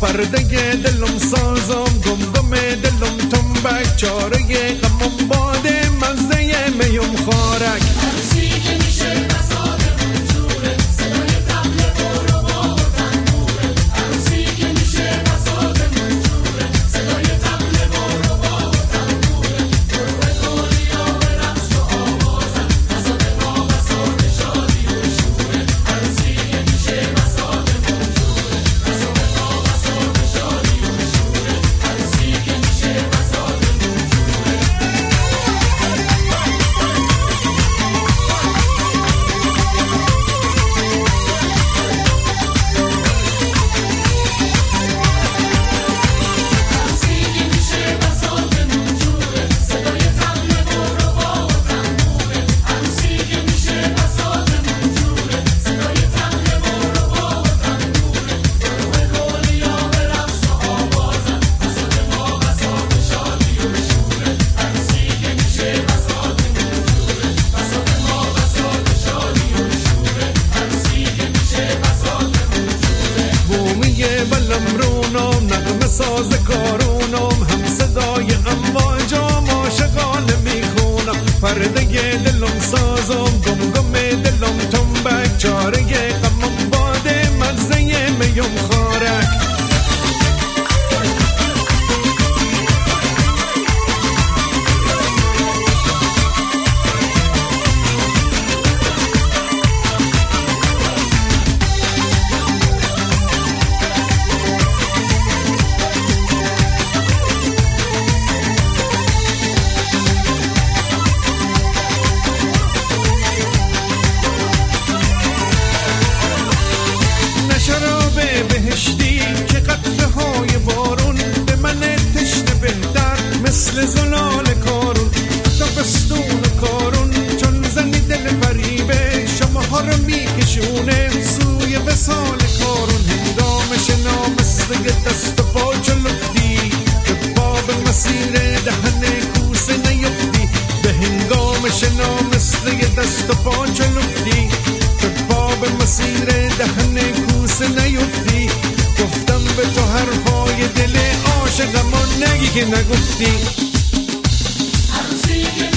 پرده دلم سازم، گم دلم تنبک، چاره غمم باده، مزه میم خارک. عروسی که میشه بساطمون جوره، صدای طبل برو با تنبوره. عروسی که میشه بساطمون جوره، صدای طبل برو با تنبوره. برو دنیا به رقص و آوازن، بساط ما بساط شادی و شوره. عروسی که میشه بساطمون جوره، بساط ما بساط شادی و شوره. عروسی که میشه بساطمون جوره. ساز کارونم هم صدای امواج عاشقانه میخونم، پرده دلم سازم، گم دلم تنبک، چاره غمم باده، مزه میم خارک. بهشتی که قطره های بارون به من تشنه بهتر مثل زلال کارون، تابستون کارون چون زنی دل فریبه شماها رو میکشونه سوی وصال کارون. هنگام شنا مثل دست و پا چلفتی که باب مسیر دهن کوسه نیفتی. به هنگام شنا مثل دست و پا چلفتی که باب مسیر دهن کوسه نیفتی. گفتم به تو حرفای دل عاشقم و نگی که نگفتی. عروسی که